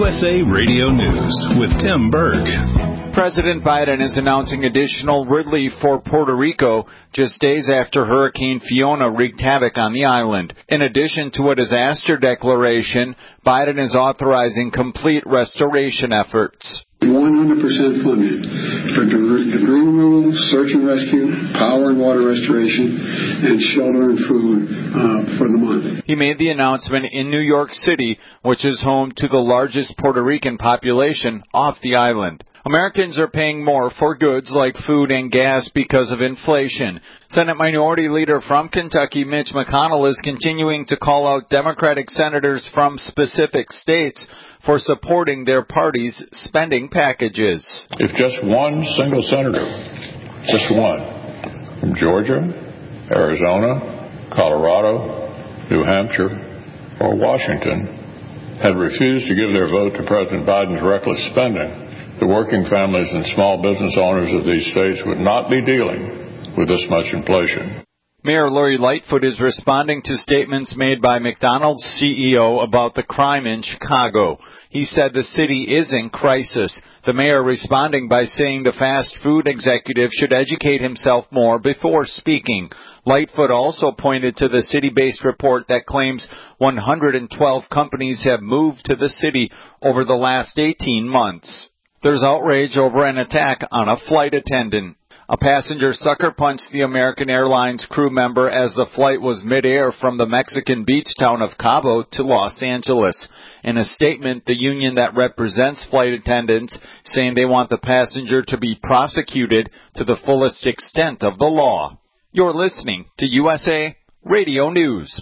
USA Radio News with Tim Berg. President Biden is announcing additional relief for Puerto Rico just days after Hurricane Fiona wreaked havoc on the island. In addition to a disaster declaration, Biden is authorizing complete restoration efforts. 100% funded for debris removal, search and rescue, power and water restoration, and shelter and food for the month. He made the announcement in New York City, which is home to the largest Puerto Rican population off the island. Americans are paying more for goods like food and gas because of inflation. Senate Minority Leader from Kentucky, Mitch McConnell, is continuing to call out Democratic senators from specific states for supporting their party's spending packages. If just one single senator, just one, from Georgia, Arizona, Colorado, New Hampshire, or Washington, had refused to give their vote to President Biden's reckless spending, the working families and small business owners of these states would not be dealing with this much inflation. Mayor Lori Lightfoot is responding to statements made by McDonald's CEO about the crime in Chicago. He said the city is in crisis. The mayor responding by saying the fast food executive should educate himself more before speaking. Lightfoot also pointed to the city-based report that claims 112 companies have moved to the city over the last 18 months. There's outrage over an attack on a flight attendant. A passenger sucker punched the American Airlines crew member as the flight was midair from the Mexican beach town of Cabo to Los Angeles. In a statement, the union that represents flight attendants saying they want the passenger to be prosecuted to the fullest extent of the law. You're listening to USA Radio News.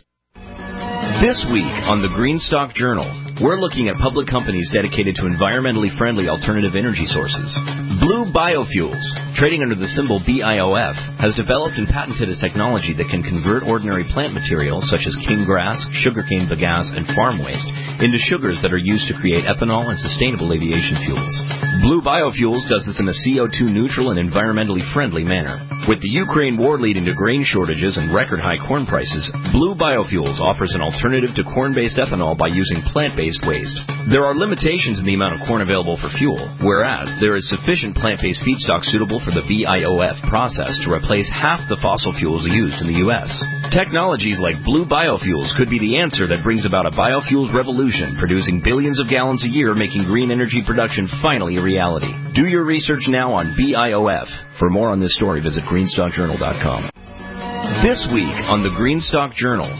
This week on the Greenstock Journal, we're looking at public companies dedicated to environmentally friendly alternative energy sources. Blue Biofuels, trading under the symbol BIOF, has developed and patented a technology that can convert ordinary plant materials such as cane grass, sugarcane bagasse, and farm waste into sugars that are used to create ethanol and sustainable aviation fuels. Blue Biofuels does this in a CO2 neutral and environmentally friendly manner. With the Ukraine war leading to grain shortages and record high corn prices, Blue Biofuels offers an alternative to corn-based ethanol by using plant-based waste. There are limitations in the amount of corn available for fuel, whereas there is sufficient plant-based feedstock suitable for the BIOF process to replace half the fossil fuels used in the U.S. Technologies like Blue Biofuels could be the answer that brings about a biofuels revolution, producing billions of gallons a year, making green energy production finally a reality. Do your research now on BIOF. For more on this story, visit greenstockjournal.com. This week on the Greenstock Journal.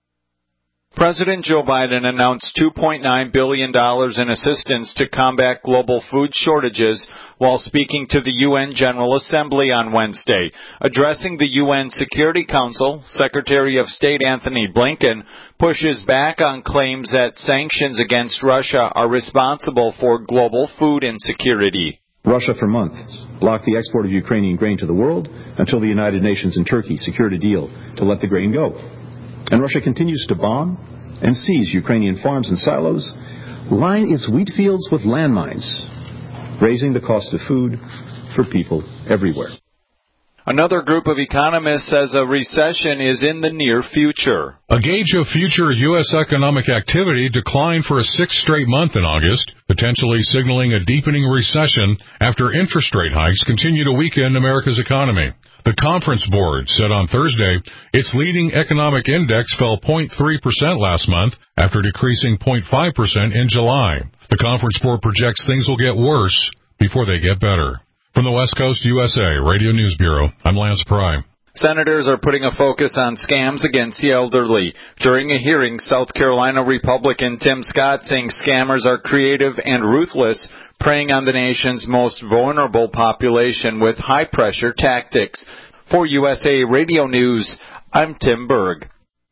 President Joe Biden announced $2.9 billion in assistance to combat global food shortages while speaking to the UN General Assembly on Wednesday. Addressing the UN Security Council, Secretary of State Anthony Blinken pushes back on claims that sanctions against Russia are responsible for global food insecurity. Russia for months blocked the export of Ukrainian grain to the world until the United Nations and Turkey secured a deal to let the grain go. And Russia continues to bomb and seize Ukrainian farms and silos, line its wheat fields with landmines, raising the cost of food for people everywhere. Another group of economists says a recession is in the near future. A gauge of future U.S. economic activity declined for a sixth straight month in August, potentially signaling a deepening recession after interest rate hikes continue to weaken America's economy. The Conference Board said on Thursday its leading economic index fell 0.3% last month after decreasing 0.5% in July. The Conference Board projects things will get worse before they get better. From the West Coast USA Radio News Bureau, I'm Lance Pry. Senators are putting a focus on scams against the elderly. During a hearing, South Carolina Republican Tim Scott saying scammers are creative and ruthless, preying on the nation's most vulnerable population with high-pressure tactics. For USA Radio News, I'm Tim Berg.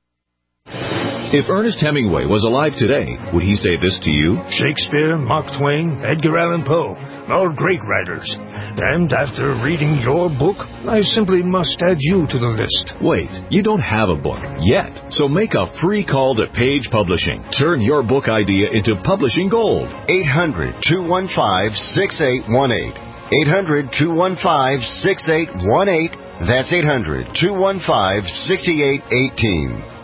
If Ernest Hemingway was alive today, would he say this to you? Shakespeare, Mark Twain, Edgar Allan Poe, all great writers. And after reading your book, I simply must add you to the list. Wait, you don't have a book yet. So make a free call to Page Publishing. Turn your book idea into publishing gold. 800-215-6818. 800-215-6818. That's 800-215-6818.